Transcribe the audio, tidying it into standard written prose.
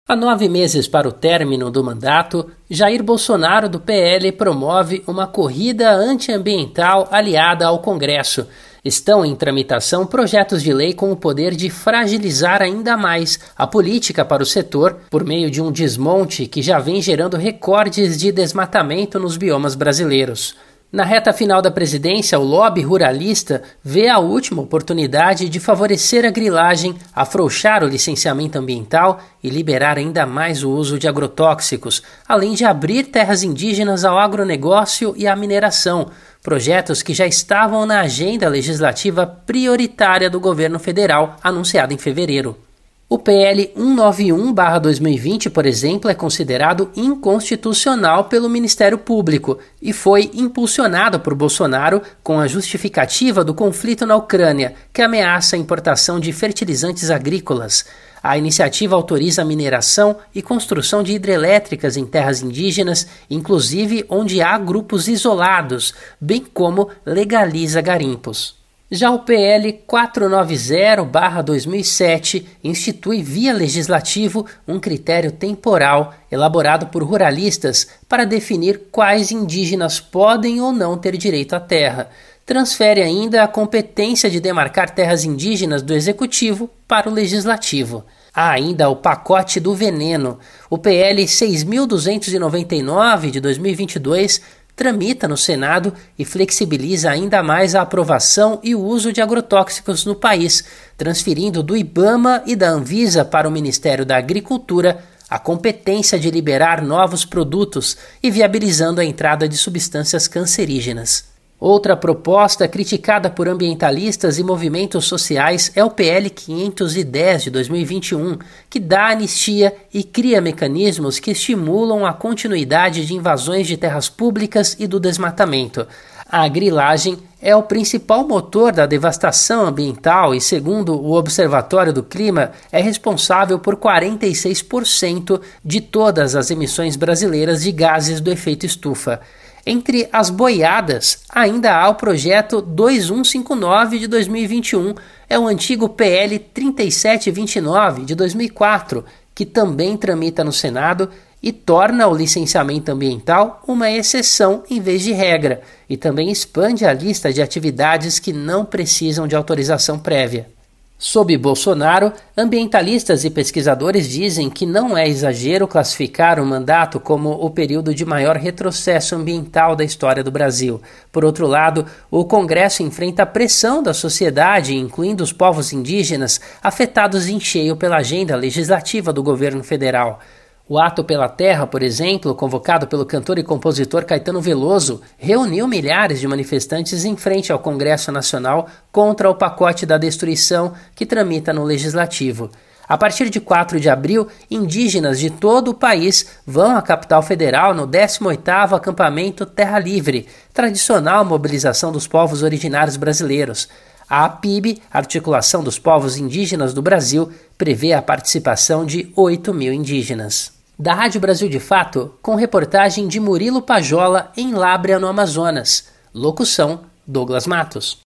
Há 9 meses para o término do mandato, Jair Bolsonaro, do PL, promove uma corrida antiambiental aliada ao Congresso. Estão em tramitação projetos de lei com o poder de fragilizar ainda mais a política para o setor por meio de um desmonte que já vem gerando recordes de desmatamento nos biomas brasileiros. Na reta final da presidência, o lobby ruralista vê a última oportunidade de favorecer a grilagem, afrouxar o licenciamento ambiental e liberar ainda mais o uso de agrotóxicos, além de abrir terras indígenas ao agronegócio e à mineração, projetos que já estavam na agenda legislativa prioritária do governo federal, anunciada em fevereiro. O PL 191/2020, por exemplo, é considerado inconstitucional pelo Ministério Público e foi impulsionado por Bolsonaro com a justificativa do conflito na Ucrânia, que ameaça a importação de fertilizantes agrícolas. A iniciativa autoriza a mineração e construção de hidrelétricas em terras indígenas, inclusive onde há grupos isolados, bem como legaliza garimpos. Já o PL 490/2007 institui via legislativo um critério temporal elaborado por ruralistas para definir quais indígenas podem ou não ter direito à terra. Transfere ainda a competência de demarcar terras indígenas do Executivo para o Legislativo. Há ainda o pacote do veneno. O PL 6.299 de 2022 tramita no Senado e flexibiliza ainda mais a aprovação e o uso de agrotóxicos no país, transferindo do IBAMA e da Anvisa para o Ministério da Agricultura a competência de liberar novos produtos e viabilizando a entrada de substâncias cancerígenas. Outra proposta criticada por ambientalistas e movimentos sociais é o PL 510 de 2021, que dá anistia e cria mecanismos que estimulam a continuidade de invasões de terras públicas e do desmatamento. A grilagem é o principal motor da devastação ambiental e, segundo o Observatório do Clima, é responsável por 46% de todas as emissões brasileiras de gases do efeito estufa. Entre as boiadas, ainda há o projeto 2159 de 2021, é o antigo PL 3729 de 2004, que também tramita no Senado e torna o licenciamento ambiental uma exceção em vez de regra, e também expande a lista de atividades que não precisam de autorização prévia. Sob Bolsonaro, ambientalistas e pesquisadores dizem que não é exagero classificar o mandato como o período de maior retrocesso ambiental da história do Brasil. Por outro lado, o Congresso enfrenta a pressão da sociedade, incluindo os povos indígenas, afetados em cheio pela agenda legislativa do governo federal. O Ato pela Terra, por exemplo, convocado pelo cantor e compositor Caetano Veloso, reuniu milhares de manifestantes em frente ao Congresso Nacional contra o pacote da destruição que tramita no Legislativo. A partir de 4 de abril, indígenas de todo o país vão à capital federal no 18º acampamento Terra Livre, tradicional mobilização dos povos originários brasileiros. A APIB, Articulação dos Povos Indígenas do Brasil, prevê a participação de 8.000 indígenas. Da Rádio Brasil de Fato, com reportagem de Murilo Pajola em Lábrea, no Amazonas. Locução: Douglas Matos.